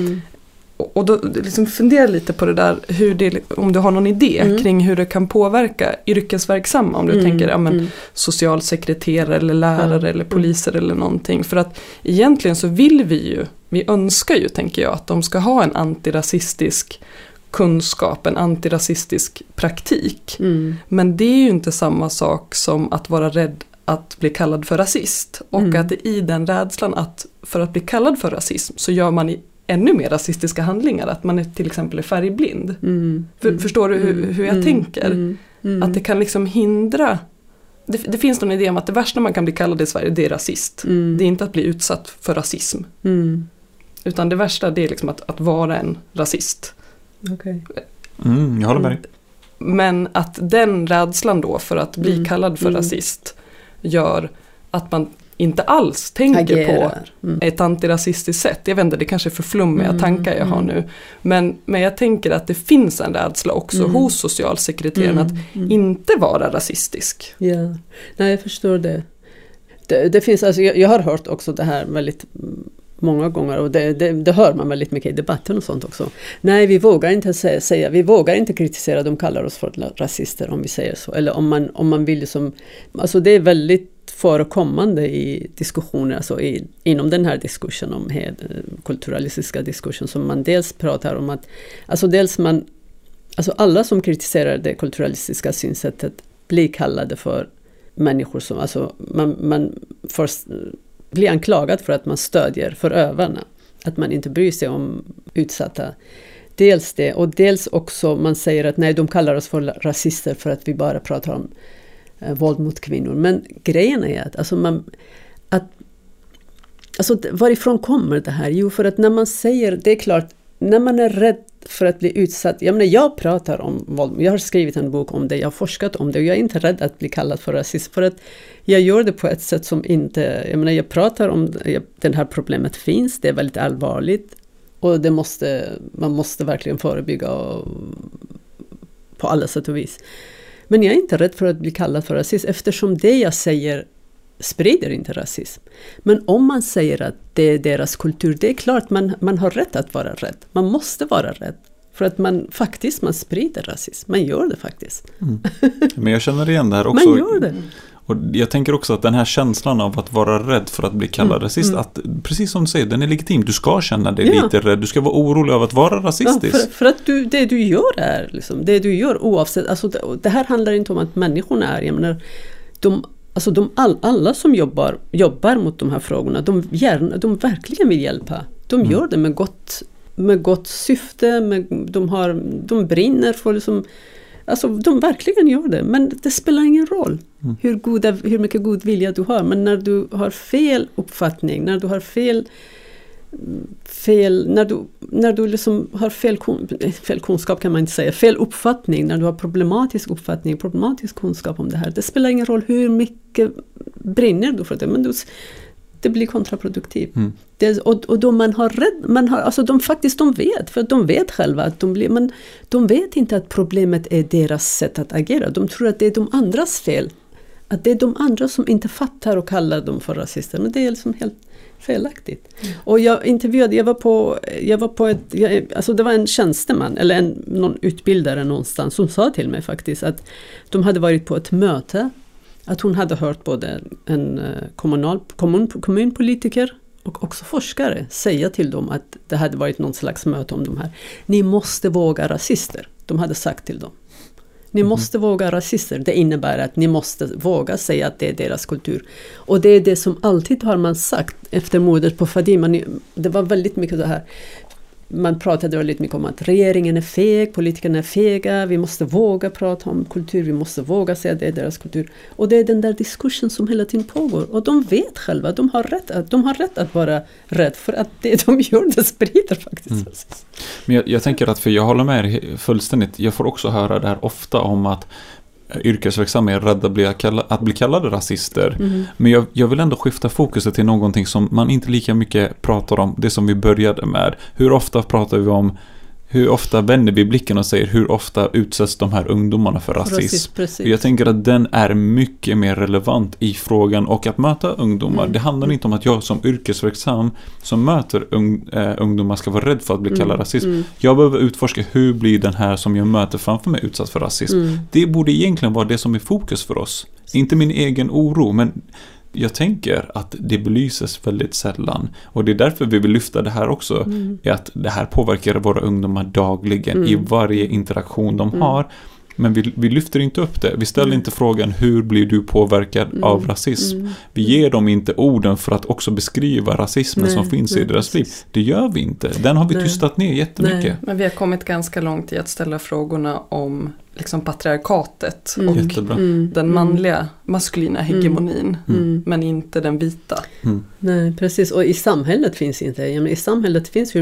[SPEAKER 4] Och då fundera lite på det där, om du har någon idé kring hur det kan påverka yrkesverksamma, om du tänker socialsekreterare eller lärare eller poliser eller någonting. För att egentligen så vi önskar ju, tänker jag, att de ska ha en antirasistisk kunskap, en antirasistisk praktik. Men det är ju inte samma sak som att vara rädd att bli kallad för rasist. Och att i den rädslan för att bli kallad för rasism så gör man ännu mer rasistiska handlingar. Att man till exempel är färgblind. Förstår du hur jag tänker? Att det kan hindra. Det finns någon idé om att det värsta man kan bli kallad i Sverige, det är rasist. Det är inte att bli utsatt för rasism. Utan det värsta, det är att vara en rasist.
[SPEAKER 1] Okay.
[SPEAKER 2] Jag håller med dig.
[SPEAKER 4] Men att den rädslan då för att bli kallad för rasist gör att man inte alls tänker på ett antirasistiskt sätt. Jag vet inte, det kanske är för flummiga tankar jag har nu. Men jag tänker att det finns en rädsla också hos socialsekreteraren att inte vara rasistisk.
[SPEAKER 1] Ja, nej, jag förstår det. Det finns, jag har hört också det här väldigt många gånger, och det hör man väldigt mycket i debatten och sånt också. Nej, vi vågar inte säga, vi vågar inte kritisera, de kallar oss för rasister om vi säger så. Eller om man vill som, alltså det är väldigt förekommande i diskussioner, alltså inom den här diskussionen om kulturalistiska diskussionen, som man dels pratar om att, alltså alla som kritiserar det kulturalistiska synsättet blir kallade för människor som, alltså man först blir anklagad för att man stödjer förövarna, att man inte bryr sig om utsatta. Dels det, och dels också man säger att nej, de kallar oss för rasister för att vi bara pratar om våld mot kvinnor. Men grejen är att varifrån kommer det här? Jo, för att när man säger, det är klart, när man är rädd för att bli utsatt, jag pratar om våld, jag har skrivit en bok om det, jag har forskat om det, och jag är inte rädd att bli kallad för rasist, för att jag gör det på ett sätt som inte, jag pratar om det här problemet finns, det är väldigt allvarligt, och man måste verkligen förebygga på alla sätt och vis. Men jag är inte rädd för att bli kallad för rasist, eftersom det jag säger sprider inte rasism. Men om man säger att det är deras kultur, det är klart man har rätt att vara rädd. Man måste vara rädd. För att man sprider rasism. Man gör det faktiskt.
[SPEAKER 2] Mm. Men jag känner igen det här också.
[SPEAKER 1] Man gör det.
[SPEAKER 2] Och jag tänker också att den här känslan av att vara rädd för att bli kallad rasist, att precis som du säger, den är legitim. Du ska känna dig lite rädd. Du ska vara orolig av att vara rasistisk.
[SPEAKER 1] Ja, för att det du gör är liksom, det du gör oavsett, alltså det här handlar inte om att människorna är, jag menar, alla som jobbar mot de här frågorna, de verkligen vill hjälpa. De gör det med gott syfte, de brinner för liksom, alltså de verkligen gör det, men det spelar ingen roll hur mycket god vilja du har, men när du har fel uppfattning, när du har fel när du liksom har fel kunskap, kan man inte säga, fel uppfattning, när du har problematisk kunskap om det här, det spelar ingen roll hur mycket brinner du för det, men det blir kontraproduktivt. Och då man har rädd, alltså de vet, för de vet själva att men de vet inte att problemet är deras sätt att agera. De tror att det är de andras fel. Att det är de andra som inte fattar och kallar dem för rasister. Men det är liksom helt felaktigt. Och jag intervjuade, alltså det var en tjänsteman eller någon utbildare någonstans som sa till mig faktiskt att de hade varit på ett möte, att hon hade hört både en kommunpolitiker och också forskare säga till dem att det hade varit någon slags möte om de här. Ni måste våga rasister. De hade sagt till dem. Ni måste våga rasister. Det innebär att ni måste våga säga att det är deras kultur. Och det är det som alltid har man sagt efter mordet på Fadime. Det var väldigt mycket det här. Man pratade väldigt mycket om att regeringen är feg, politikerna är fega, vi måste våga prata om kultur, vi måste våga säga att det är deras kultur. Och det är den där diskursen som hela tiden pågår. Och de vet själva, de har rätt att vara rädd, för att det de gör, det sprider faktiskt.
[SPEAKER 2] Men jag tänker att, för jag håller med er fullständigt, jag får också höra det här ofta om att yrkesverksamma är rädda att bli kallade rasister. Men jag vill ändå skifta fokuset till någonting som man inte lika mycket pratar om, det som vi började med. Hur ofta pratar vi om, hur ofta vänder vi blicken och säger hur ofta utsätts de här ungdomarna för rasism? Jag tänker att den är mycket mer relevant i frågan, och att möta ungdomar. Det handlar inte om att jag som yrkesverksam som möter ungdomar ska vara rädd för att bli kallad rasism. Jag behöver utforska hur blir den här som jag möter framför mig utsatt för rasism. Det borde egentligen vara det som är fokus för oss. Inte min egen oro, men jag tänker att det belyses väldigt sällan. Och det är därför vi vill lyfta det här också. Är att det här påverkar våra ungdomar dagligen i varje interaktion de har. Men vi lyfter inte upp det. Vi ställer inte frågan, hur blir du påverkad av rasism? Vi ger dem inte orden för att också beskriva rasismen som finns i deras liv. Det gör vi inte. Den har vi tystat ner jättemycket.
[SPEAKER 4] Men vi har kommit ganska långt i att ställa frågorna om liksom patriarkatet och den manliga, maskulina hegemonin, men inte den vita.
[SPEAKER 1] Nej, precis. Och i samhället finns inte. I samhället finns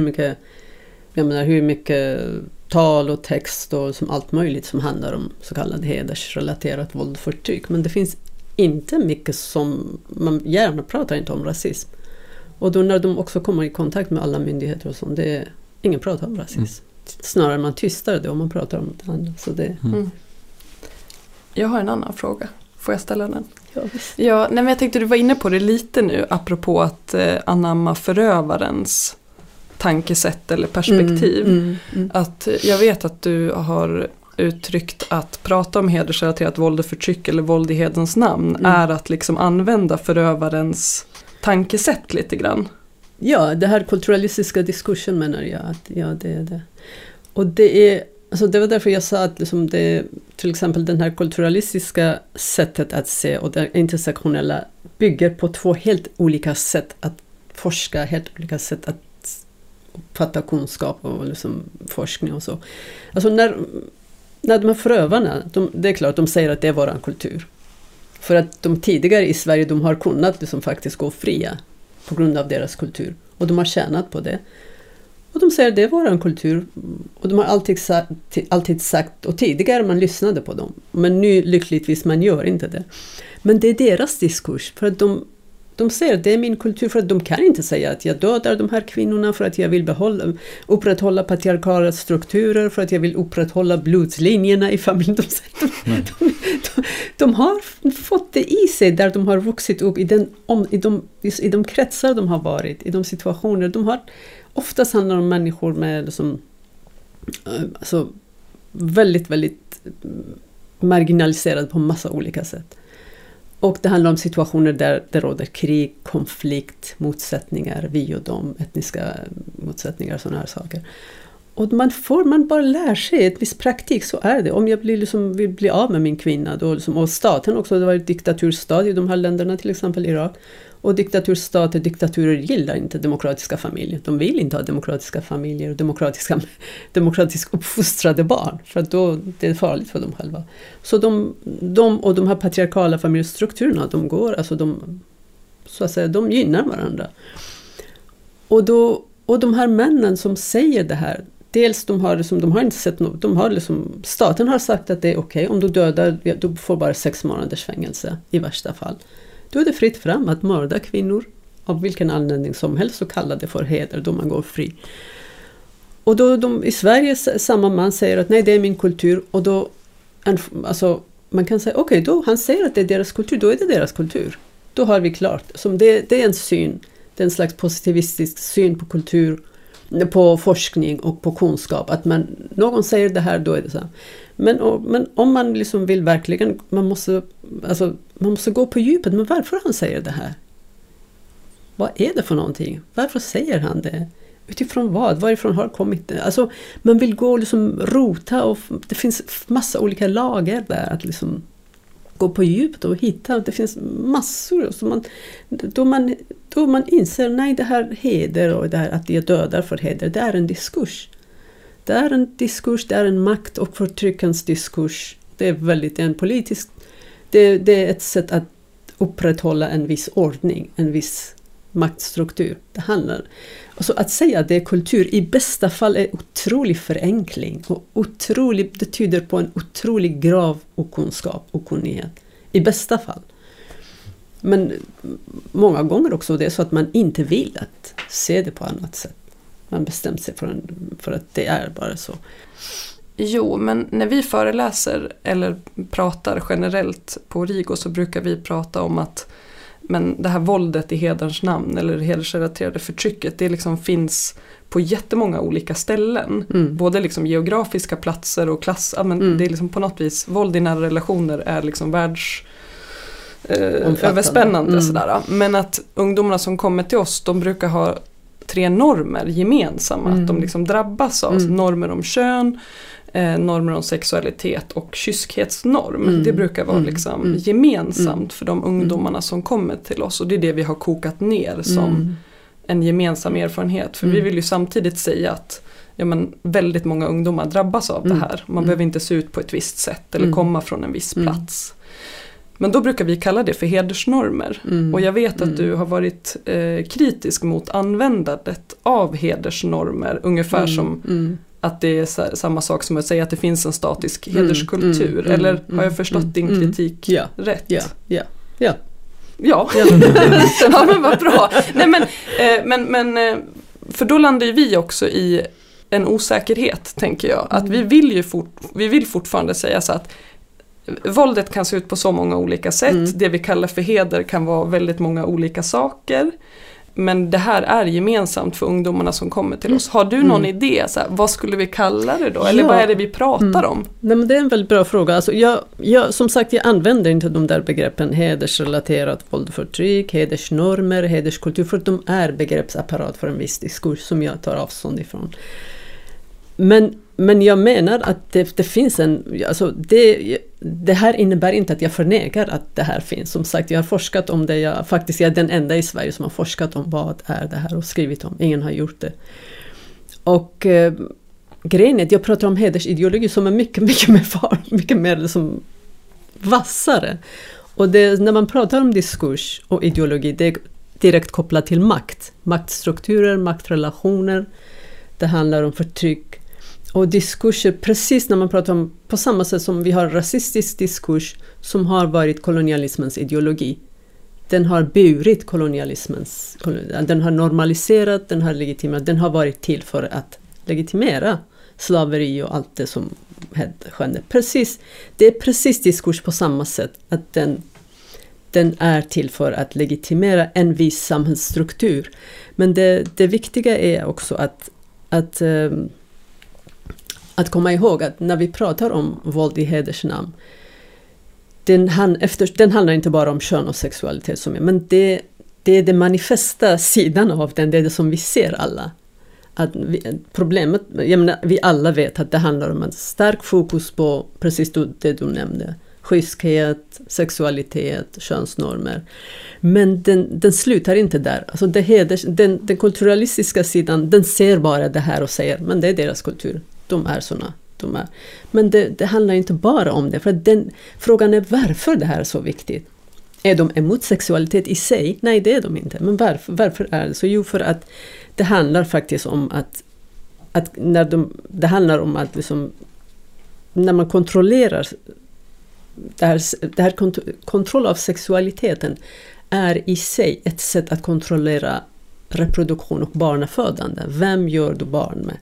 [SPEAKER 1] hur mycket tal och text och som allt möjligt som handlar om så kallad hedersrelaterat våld och förtryck. Men det finns inte mycket som man gärna pratar inte om rasism. Och då när de också kommer i kontakt med alla myndigheter och sånt, det är ingen pratar om rasism. Snarare man tystar det om man pratar om det andra. Så det...
[SPEAKER 4] Jag har en annan fråga. Får jag ställa den?
[SPEAKER 3] Ja, visst.
[SPEAKER 4] Ja, nej, men jag tänkte du var inne på det lite nu apropå att anamma förövarens tankesätt eller perspektiv. Att jag vet att du har uttryckt att prata om hedersrelaterat våld och förtryck eller våld i hederns namn är att liksom använda förövarens tankesätt lite grann.
[SPEAKER 3] Ja, det här kulturalistiska diskursen menar jag att det är det. Och det är, alltså det var därför jag sa att liksom det, till exempel den här kulturalistiska sättet att se och det intersektionella bygger på två helt olika sätt att forska, helt olika sätt att uppfatta kunskap och liksom forskning och så. Alltså när de här förövarna, det är klart de säger att det är våran kultur. För att de tidigare i Sverige de har kunnat liksom faktiskt gå fria på grund av deras kultur. Och de har tjänat på det. Och de säger att det är våran kultur. Och de har alltid sagt, och tidigare man lyssnade på dem. Men nu lyckligtvis man gör inte det. Men det är deras diskurs. För att de säger att det är min kultur, för att de kan inte säga att jag dödar de här kvinnorna för att jag vill upprätthålla patriarkala strukturer, för att jag vill upprätthålla blodslinjerna i familjen. De har fått det i sig där de har vuxit upp i de kretsar de har varit, i de situationer. De har oftast handlar om människor med liksom, alltså, väldigt, väldigt marginaliserade på massa olika sätt. Och det handlar om situationer där det råder krig, konflikt, motsättningar, vi och dem, etniska motsättningar och sådana här saker. Och man bara lär sig ett viss praktik, så är det. Om jag vill bli av med min kvinna, då liksom, och staten också, det var ett diktaturstat i de här länderna, till exempel Irak. Och diktaturer gillar inte demokratiska familjer. De vill inte ha demokratiska familjer och demokratiskt uppfostrade barn. För att då det är farligt för dem själva. Så de här patriarkala familjestrukturerna, de gynnar varandra. Och de här männen som säger det här, dels de har inte sett något, staten har sagt att det är okej, om du dödar, du får bara 6 månaders fängelse i värsta fall. Då är det fritt fram att mörda kvinnor av vilken anledning som helst, så kallar det för heder, då man går fri. Och då i Sverige samma man säger att nej, det är min kultur, och då man kan säga okej, då han säger att det är deras kultur, då är det deras kultur. Då har vi klart. Som det är en syn, det är en slags positivistisk syn på kultur, på forskning och på kunskap, att någon säger det här, då är det så. Men om man liksom vill verkligen, man måste gå på djupet, men varför han säger det här? Vad är det för någonting? Varför säger han det? Utifrån vad? Varifrån har kommit det? Alltså, man vill gå och liksom rota, och det finns massa olika lager där att liksom gå på djupet och hitta. Det finns massor. Så då man inser, nej, det här heder och det här att jag dödar för heder, det är en diskurs. Det är en diskurs, det är en makt- och förtryckens diskurs. Det är en politisk, det är ett sätt att upprätthålla en viss ordning, en viss maktstruktur. Det handlar, alltså att säga att det är kultur i bästa fall är otrolig förenkling, och det tyder på en otrolig grav okunskap och kunnighet. I bästa fall. Men många gånger också det är så att man inte vill att se det på annat sätt. Man bestämt sig för att det är bara så.
[SPEAKER 4] Jo, men när vi föreläser eller pratar generellt på RIGO, så brukar vi prata om att men det här våldet i hederns namn eller hedersrelaterade förtrycket, det liksom finns på jättemånga olika ställen. Både liksom geografiska platser och klass. Det är liksom på något vis, våld i nära relationer är liksom överspännande. Sådär. Men att ungdomarna som kommer till oss, de brukar ha 3 normer gemensamma. Att de liksom drabbas av normer om kön, normer om sexualitet och kyskhetsnorm. Det brukar vara liksom gemensamt för de ungdomarna som kommer till oss. Och det är det vi har kokat ner som en gemensam erfarenhet. För vi vill ju samtidigt säga att väldigt många ungdomar drabbas av det här. Man behöver inte se ut på ett visst sätt eller komma från en viss plats. Men då brukar vi kalla det för hedersnormer. Och jag vet att du har varit kritisk mot användandet av hedersnormer. Ungefär som att det är samma sak som att säga att det finns en statisk hederskultur. Eller har jag förstått din kritik rätt?
[SPEAKER 3] Ja.
[SPEAKER 4] Ja, men vad bra. Nej, men för då landar ju vi också i en osäkerhet, tänker jag. Att vi vill fortfarande säga så att våldet kan se ut på så många olika sätt. Det vi kallar för heder kan vara väldigt många olika saker. Men det här är gemensamt för ungdomarna som kommer till oss. Har du någon idé? Så här, vad skulle vi kalla det då? Eller vad är det vi pratar om?
[SPEAKER 1] Nej, men det är en väldigt bra fråga. Alltså jag, som sagt, jag använder inte de där begreppen hedersrelaterat våld och förtryck, hedersnormer, hederskultur, för de är begreppsapparat för en viss diskurs som jag tar avstånd ifrån. Men jag menar att det finns alltså det här innebär inte att jag förnekar att det här finns. Som sagt, jag har forskat om det. Jag är den enda i Sverige som har forskat om vad är det här och skrivit om. Ingen har gjort det. Och grejen är att jag pratar om hedersideologi som är mycket mer liksom vassare. Och när man pratar om diskurs och ideologi, det är direkt kopplat till makt. Maktstrukturer, maktrelationer. Det handlar om förtryck. Och diskurser, precis när man pratar om, på samma sätt som vi har rasistisk diskurs som har varit kolonialismens ideologi. Den har burit den har normaliserat, den har legitimerat, den har varit till för att legitimera slaveri och allt det som skedde. Det är precis diskurs på samma sätt, att den är till för att legitimera en viss samhällsstruktur. Men det viktiga är också att komma ihåg att när vi pratar om våld i hedersnamn, den handlar inte bara om kön och sexualitet, men det är det manifesta sidan av den, det är det som vi ser alla. Problemet, jag menar, vi alla vet att det handlar om en stark fokus på precis det du nämnde. Kyskhet, sexualitet, könsnormer. Men den slutar inte där. Alltså den kulturalistiska sidan, den ser bara det här och säger, men det är deras kultur. De är såna. Men det handlar inte bara om det. För frågan är varför det här är så viktigt. Är de emot sexualitet i sig? Nej, det är de inte. Men varför är det så? Jo, för att det handlar faktiskt om att det handlar om att liksom, när man kontrollerar det här kontroll av sexualiteten är i sig ett sätt att kontrollera reproduktion och barnafödande. Vem gör du barn med?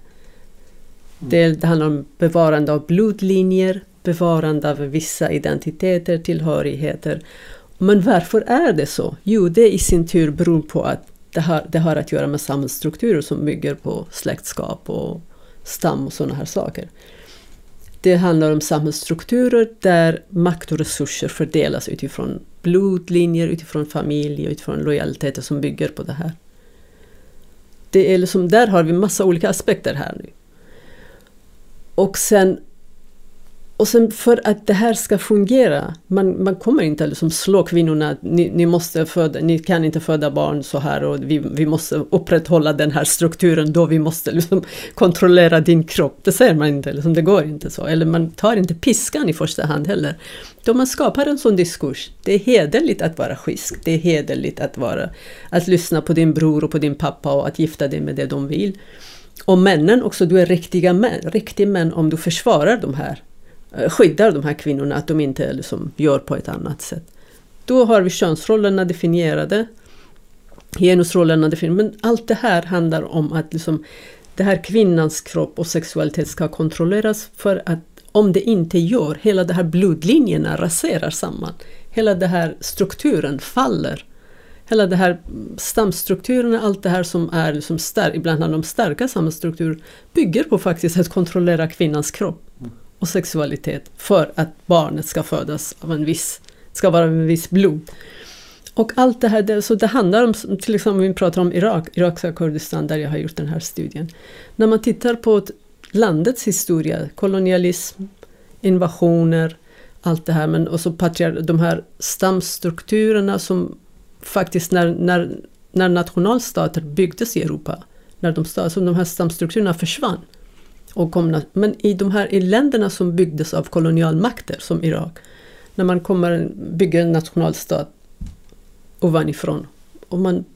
[SPEAKER 1] Det handlar om bevarande av blodlinjer, bevarande av vissa identiteter, tillhörigheter. Men varför är det så? Jo, det i sin tur beror på att det har att göra med samhällsstrukturer som bygger på släktskap och stam och sådana här saker. Det handlar om samhällsstrukturer där makt och resurser fördelas utifrån blodlinjer, utifrån familj och utifrån lojaliteter som bygger på det här. Det är liksom, där har vi massa olika aspekter här nu. Och sen för att det här ska fungera, man kommer inte att liksom slå kvinnorna, ni kan inte föda barn så här och vi måste upprätthålla den här strukturen, då vi måste liksom kontrollera din kropp. Det säger man inte, liksom, det går inte så. Eller man tar inte piskan i första hand heller. Då man skapar en sån diskurs, det är hederligt att vara schysst, det är hederligt att lyssna på din bror och på din pappa och att gifta dig med det de vill. Och männen också, du är riktig män om du försvarar skyddar de här kvinnorna, att de inte liksom gör på ett annat sätt. Då har vi könsrollerna definierade, genusrollerna definierade, men allt det här handlar om att liksom, det här kvinnans kropp och sexualitet ska kontrolleras, för att om det inte gör, hela det här blodlinjerna raserar samman. Hela det här strukturen faller. Hela det här stamstrukturerna, allt det här som är liksom ibland de starka samhällsstrukturer, bygger på faktiskt att kontrollera kvinnans kropp och sexualitet för att barnet ska födas ska vara en viss blod. Och allt det här, så det handlar om, till exempel vi pratar om irakiska Kurdistan där jag har gjort den här studien. När man tittar på landets historia, kolonialism, invasioner, allt det här, men också de här stamstrukturerna som faktiskt när nationalstater byggdes i Europa, så de här stamstrukturerna försvann. Men i länderna som byggdes av kolonialmakter som Irak, när man bygger en nationalstat ovanifrån, och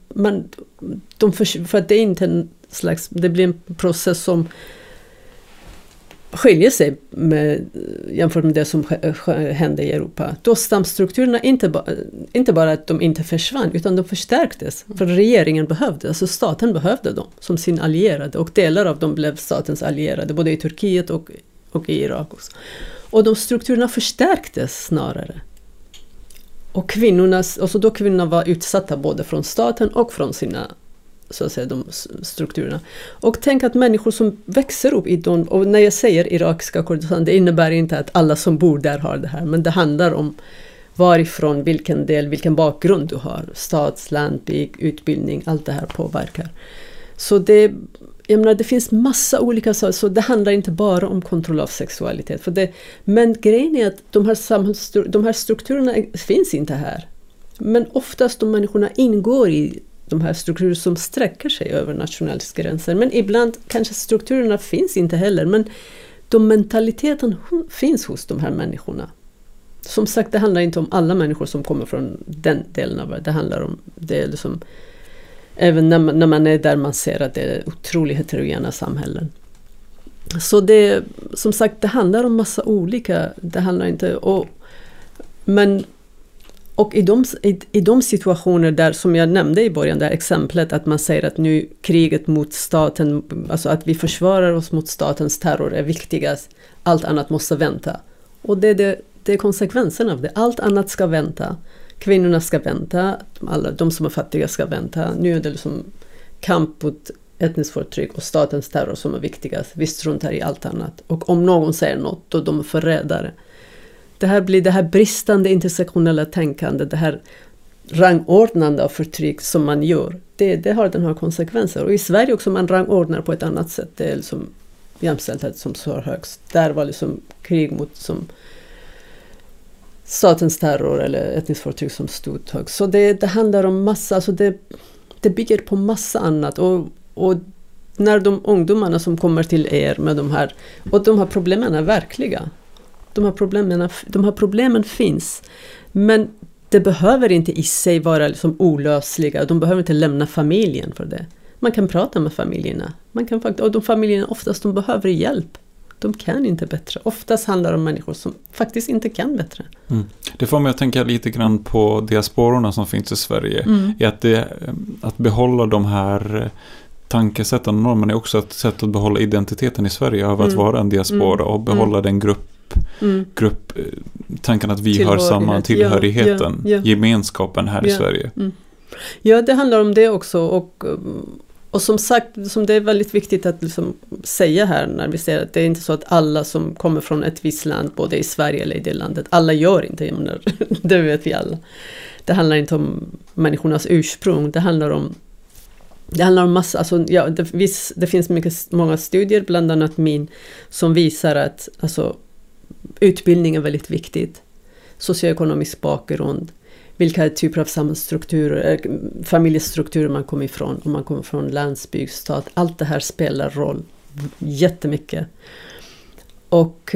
[SPEAKER 1] för att det är inte en slags, det blir en process som skiljer sig jämfört med det som hände i Europa. Då stamstrukturerna inte bara att de inte försvann, utan de förstärktes. För regeringen behövde, alltså staten behövde dem som sin allierade, och delar av dem blev statens allierade, både i Turkiet och i Irak också. Och de strukturerna förstärktes snarare. Och kvinnorna var utsatta både från staten och från sina, så att säga, de strukturerna. Och tänk att människor som växer upp i dem, och när jag säger irakiska Kurdistan, det innebär inte att alla som bor där har det här, men det handlar om varifrån, vilken bakgrund du har. Stads, landbygd, utbildning, allt det här påverkar. Så det finns massa olika saker, så det handlar inte bara om kontroll av sexualitet. Men grejen är att de här strukturerna finns inte här. Men oftast de människorna ingår i de här strukturer som sträcker sig över nationalgränser. Men ibland kanske strukturerna finns inte heller, men mentaliteten finns hos de här människorna. Som sagt, det handlar inte om alla människor som kommer från den delen av världen. Det handlar om det liksom, även när man är där man ser att det är otroligt heterogena samhällen. Så det, som sagt, det handlar om massa olika, det handlar inte i de situationer där, som jag nämnde i början, där exemplet att man säger att nu kriget mot staten, alltså att vi försvarar oss mot statens terror är viktigast, allt annat måste vänta. Och det är konsekvensen av det. Allt annat ska vänta. Kvinnorna ska vänta, alla de som är fattiga ska vänta. Nu är det liksom kamp mot etniskt förtryck och statens terror som är viktigast. Vi struntar i allt annat. Och om någon säger något, då de är förrädare. Det här bristande intersektionella tänkande, det här rangordnande av förtryck som man gör, det har den här konsekvenser. Och i Sverige också, man rangordnar på ett annat sätt. Det är liksom jämställdhet som står högst. Där var liksom krig mot som statens terror eller etniskt förtryck som stod högst. Så det handlar om massa, alltså det bygger på massa annat. Och när de ungdomarna som kommer till er med de här problemen är verkliga. De här problemen finns. Men det behöver inte i sig vara liksom olösliga. De behöver inte lämna familjen för det. Man kan prata med familjerna. Och de familjerna oftast de behöver hjälp. De kan inte bättre. Oftast handlar det om människor som faktiskt inte kan bättre.
[SPEAKER 2] Mm. Det får mig att tänka lite grann på diasporerna som finns i Sverige. Att behålla de här tankesätten och normerna är också ett sätt att behålla identiteten i Sverige av att vara en diaspora och behålla den tanken att vi hör samman, tillhörigheten, gemenskapen här i Sverige.
[SPEAKER 1] Ja, det handlar om det också, och som sagt, som det är väldigt viktigt att liksom säga här när vi säger att det är inte så att alla som kommer från ett visst land, både i Sverige eller i det landet, alla gör inte, det vet vi alla. Det handlar inte om människornas ursprung, det handlar om massa, alltså, det finns många studier, bland annat min, som visar att alltså, utbildning är väldigt viktigt. Socioekonomisk bakgrund, vilka typer av samhällsstrukturer, familjestrukturer man kommer ifrån, om man kommer från landsbygd, stad, allt det här spelar roll jättemycket. Och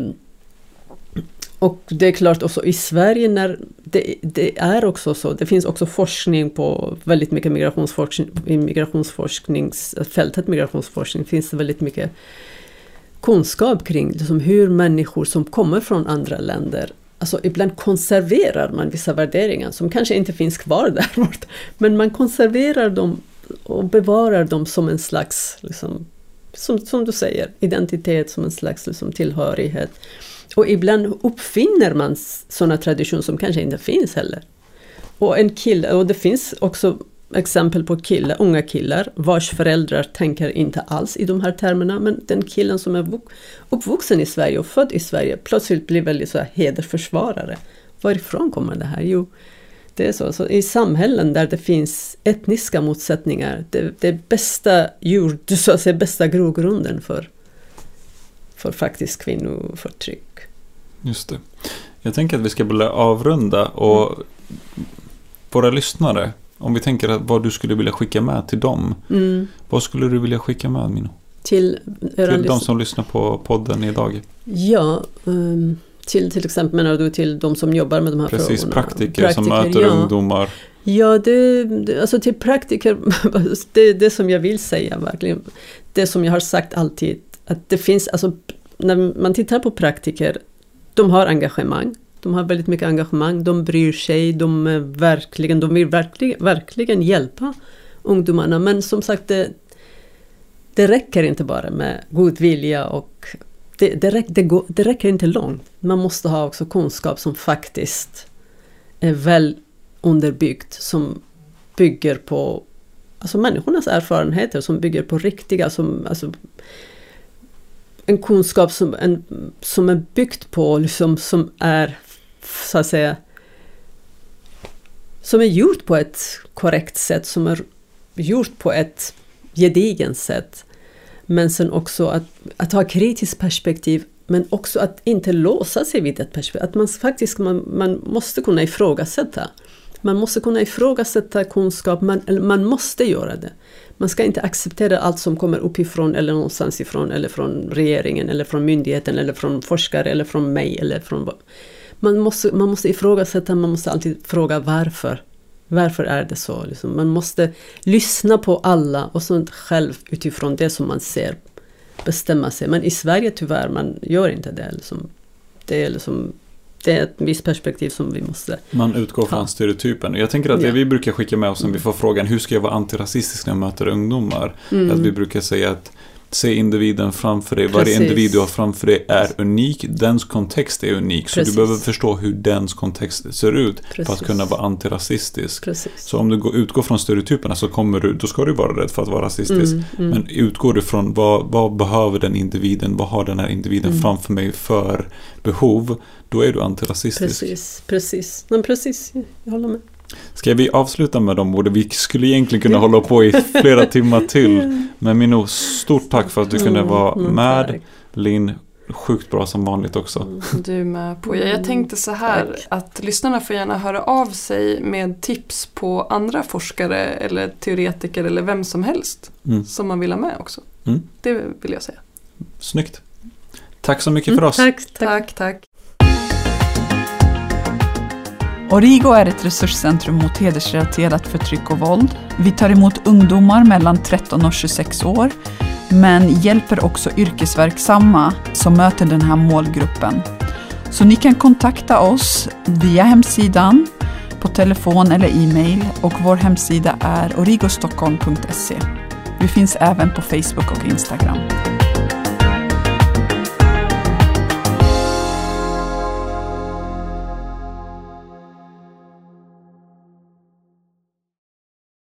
[SPEAKER 1] det är klart också i Sverige, när det är också så, det finns också forskning på väldigt mycket migrationsforskning, i migrationsforskningsfältet migrationsforskning finns det väldigt mycket kunskap kring liksom hur människor som kommer från andra länder, alltså ibland konserverar man vissa värderingar som kanske inte finns kvar där borta, men man konserverar dem och bevarar dem som en slags, liksom, som du säger, identitet, som en slags liksom, tillhörighet. Och ibland uppfinner man sådana traditioner som kanske inte finns heller. Och det finns också exempel på unga killar vars föräldrar tänker inte alls i de här termerna, men den killen som är uppvuxen i Sverige och född i Sverige plötsligt blir väldigt så här hedersförsvarare. Varifrån kommer det här? Jo, det är så i samhällen där det finns etniska motsättningar, det bästa bästa grogrunden för faktiskt kvinnoförtryck.
[SPEAKER 2] Just det. Jag tänker att vi ska börja avrunda och våra lyssnare, om vi tänker att vad du skulle vilja skicka med till dem. Vad skulle du vilja skicka med, Minno?
[SPEAKER 1] Till
[SPEAKER 2] de som lyssnar på podden idag.
[SPEAKER 1] Ja, till exempel menar du till de som jobbar med de här frågorna.
[SPEAKER 2] Precis, praktiker som möter ungdomar.
[SPEAKER 1] Ja, alltså till praktiker, det som jag vill säga verkligen, det som jag har sagt alltid, att det finns, alltså när man tittar på praktiker, de har engagemang. De har väldigt mycket engagemang, de bryr sig, de vill verkligen hjälpa ungdomarna. Men som sagt, det räcker inte bara med god vilja och
[SPEAKER 3] det räcker inte långt. Man måste ha också kunskap som faktiskt är väl underbyggt, som bygger på alltså människornas erfarenheter, som bygger på riktiga, alltså en kunskap som är byggt på, liksom, som är så att säga, som är gjort på ett korrekt sätt, som är gjort på ett gedigen sätt. Men sen också att ha kritiskt perspektiv, men också att inte låsa sig vid ett perspektiv. Att man måste kunna ifrågasätta. Man måste kunna ifrågasätta kunskap, man måste göra det. Man ska inte acceptera allt som kommer uppifrån eller någonstans ifrån, eller från regeringen, eller från myndigheten, eller från forskare, eller från mig, eller från... Man måste ifrågasätta, man måste alltid fråga varför. Varför är det så? Liksom. Man måste lyssna på alla och så själv utifrån det som man ser bestämma sig. Men i Sverige tyvärr, man gör inte det. Liksom. Det är ett visst perspektiv som vi måste...
[SPEAKER 2] Man utgår från stereotypen. Jag tänker att det vi brukar skicka med oss när vi får frågan hur ska jag vara antirasistisk när jag möter ungdomar? Att vi brukar säga att se individen framför dig. Varje individ du har framför dig är unik. Dens kontext är unik. Så du behöver förstå hur dens kontext ser ut för att kunna vara antirasistisk. Så om du utgår från stereotyperna så då ska du vara rädd för att vara rasistisk. Men utgår du från vad behöver den individen, vad har den här individen framför mig för behov, då är du antirasistisk.
[SPEAKER 3] Precis. Men precis, jag håller med.
[SPEAKER 2] Ska vi avsluta med de orden? Vi skulle egentligen kunna hålla på i flera timmar till. Men Minoo, stort tack för att du kunde vara med. Linn, sjukt bra som vanligt också.
[SPEAKER 4] Du med på. Jag tänkte så här att lyssnarna får gärna höra av sig med tips på andra forskare eller teoretiker eller vem som helst som man vill ha med också. Det vill jag säga.
[SPEAKER 2] Snyggt. Tack så mycket för oss.
[SPEAKER 4] Tack.
[SPEAKER 5] Origo är ett resurscentrum mot hedersrelaterat förtryck och våld. Vi tar emot ungdomar mellan 13 och 26 år, men hjälper också yrkesverksamma som möter den här målgruppen. Så ni kan kontakta oss via hemsidan, på telefon eller e-mail, och vår hemsida är origostockholm.se. Vi finns även på Facebook och Instagram.